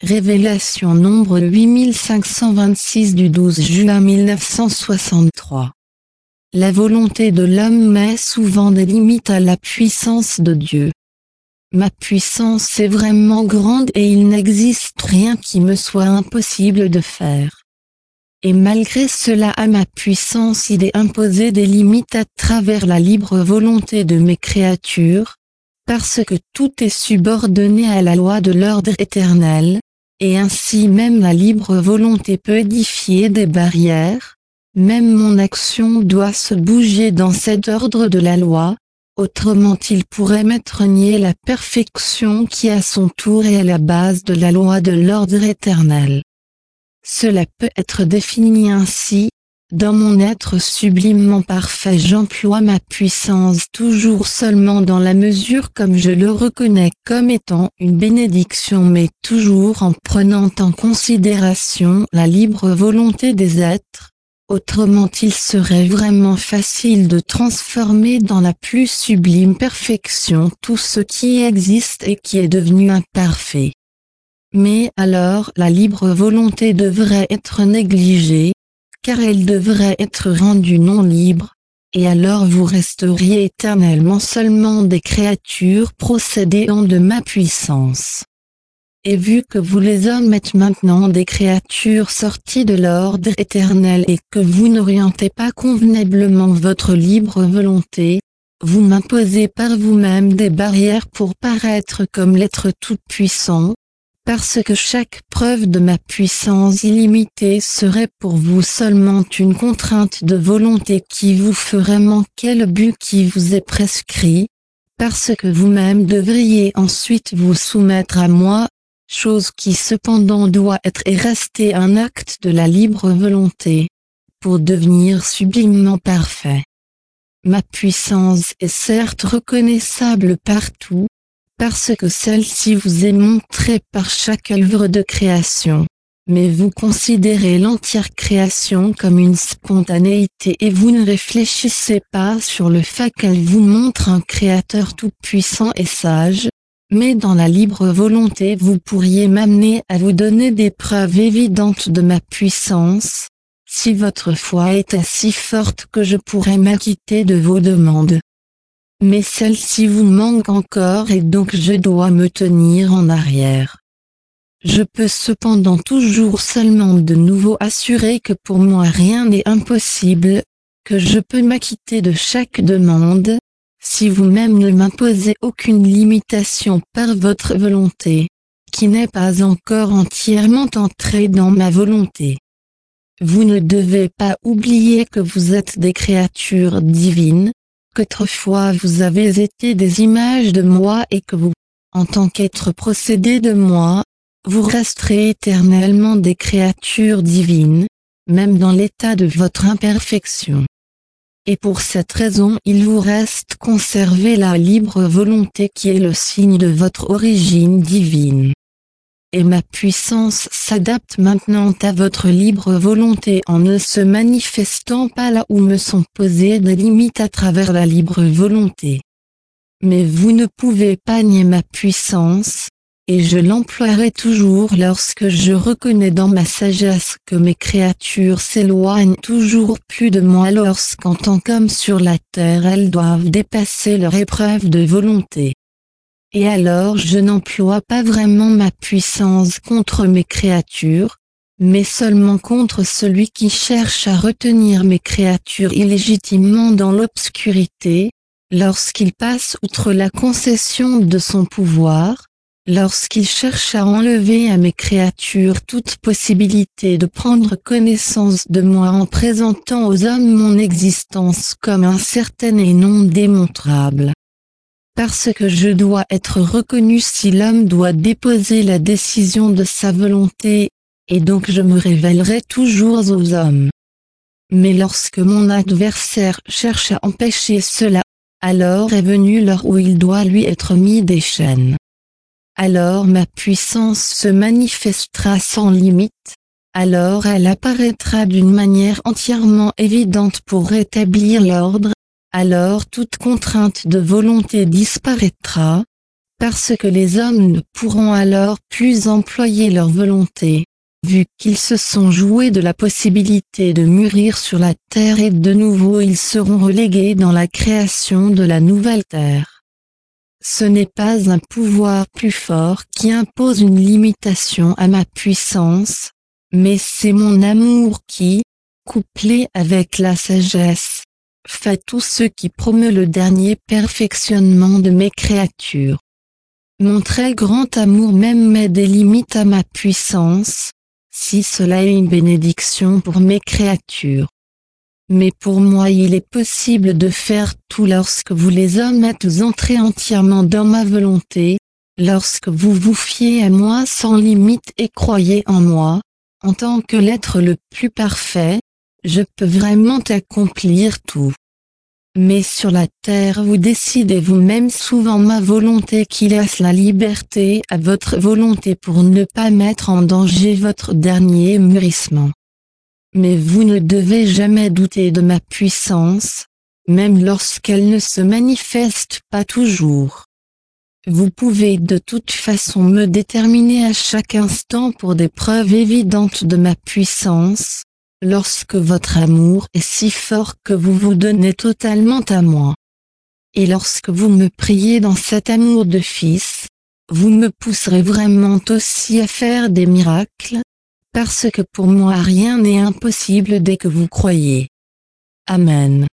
Révélation nombre 8526 du 12 juin 1963. La volonté de l'homme met souvent des limites à la puissance de Dieu. Ma puissance est vraiment grande et il n'existe rien qui me soit impossible de faire. Et malgré cela à ma puissance il est imposé des limites à travers la libre volonté de mes créatures, parce que tout est subordonné à la loi de l'ordre éternel, et ainsi même la libre volonté peut édifier des barrières, même mon action doit se bouger dans cet ordre de la loi, autrement il pourrait m'être nié la perfection qui à son tour est à la base de la loi de l'ordre éternel. Cela peut être défini ainsi, dans mon être sublimement parfait j'emploie ma puissance toujours seulement dans la mesure comme je le reconnais comme étant une bénédiction mais toujours en prenant en considération la libre volonté des êtres, autrement il serait vraiment facile de transformer dans la plus sublime perfection tout ce qui existe et qui est devenu imparfait. Mais alors la libre volonté devrait être négligée, car elle devrait être rendue non libre, et alors vous resteriez éternellement seulement des créatures procédant de ma puissance. Et vu que vous les hommes êtes maintenant des créatures sorties de l'ordre éternel et que vous n'orientez pas convenablement votre libre volonté, vous m'imposez par vous-même des barrières pour paraître comme l'être tout-puissant, parce que chaque preuve de ma puissance illimitée serait pour vous seulement une contrainte de volonté qui vous ferait manquer le but qui vous est prescrit, parce que vous-même devriez ensuite vous soumettre à moi, chose qui cependant doit être et rester un acte de la libre volonté, pour devenir sublimement parfait. Ma puissance est certes reconnaissable partout, parce que celle-ci vous est montrée par chaque œuvre de création. Mais vous considérez l'entière création comme une spontanéité et vous ne réfléchissez pas sur le fait qu'elle vous montre un créateur tout-puissant et sage, mais dans la libre volonté vous pourriez m'amener à vous donner des preuves évidentes de ma puissance, si votre foi était si forte que je pourrais m'acquitter de vos demandes. Mais celle-ci vous manque encore et donc je dois me tenir en arrière. Je peux cependant toujours seulement de nouveau assurer que pour moi rien n'est impossible, que je peux m'acquitter de chaque demande, si vous-même ne m'imposez aucune limitation par votre volonté, qui n'est pas encore entièrement entrée dans ma volonté. Vous ne devez pas oublier que vous êtes des créatures divines, qu'autrefois vous avez été des images de moi et que vous, en tant qu'être procédé de moi, vous resterez éternellement des créatures divines, même dans l'état de votre imperfection. Et pour cette raison il vous reste conserver la libre volonté qui est le signe de votre origine divine. Et ma puissance s'adapte maintenant à votre libre volonté en ne se manifestant pas là où me sont posées des limites à travers la libre volonté. Mais vous ne pouvez pas nier ma puissance, et je l'emploierai toujours lorsque je reconnais dans ma sagesse que mes créatures s'éloignent toujours plus de moi lorsqu'en tant qu'homme sur la terre elles doivent dépasser leur épreuve de volonté. Et alors je n'emploie pas vraiment ma puissance contre mes créatures, mais seulement contre celui qui cherche à retenir mes créatures illégitimement dans l'obscurité, lorsqu'il passe outre la concession de son pouvoir, lorsqu'il cherche à enlever à mes créatures toute possibilité de prendre connaissance de moi en présentant aux hommes mon existence comme incertaine et non démontrable. Parce que je dois être reconnu si l'homme doit déposer la décision de sa volonté, et donc je me révélerai toujours aux hommes. Mais lorsque mon adversaire cherche à empêcher cela, alors est venu l'heure où il doit lui être mis des chaînes. Alors ma puissance se manifestera sans limite, alors elle apparaîtra d'une manière entièrement évidente pour rétablir l'ordre, alors toute contrainte de volonté disparaîtra, parce que les hommes ne pourront alors plus employer leur volonté, vu qu'ils se sont joués de la possibilité de mûrir sur la terre et de nouveau ils seront relégués dans la création de la nouvelle terre. Ce n'est pas un pouvoir plus fort qui impose une limitation à ma puissance, mais c'est mon amour qui, couplé avec la sagesse, fait tout ce qui promeut le dernier perfectionnement de mes créatures. Mon très grand amour même met des limites à ma puissance, si cela est une bénédiction pour mes créatures. Mais pour moi il est possible de faire tout lorsque vous les hommes êtes entrés entièrement dans ma volonté, lorsque vous vous fiez à moi sans limite et croyez en moi, en tant que l'être le plus parfait, je peux vraiment accomplir tout. Mais sur la terre vous décidez vous-même souvent ma volonté qui laisse la liberté à votre volonté pour ne pas mettre en danger votre dernier mûrissement. Mais vous ne devez jamais douter de ma puissance, même lorsqu'elle ne se manifeste pas toujours. Vous pouvez de toute façon me déterminer à chaque instant pour des preuves évidentes de ma puissance, lorsque votre amour est si fort que vous vous donnez totalement à moi. Et lorsque vous me priez dans cet amour de fils, vous me pousserez vraiment aussi à faire des miracles, parce que pour moi rien n'est impossible dès que vous croyez. Amen.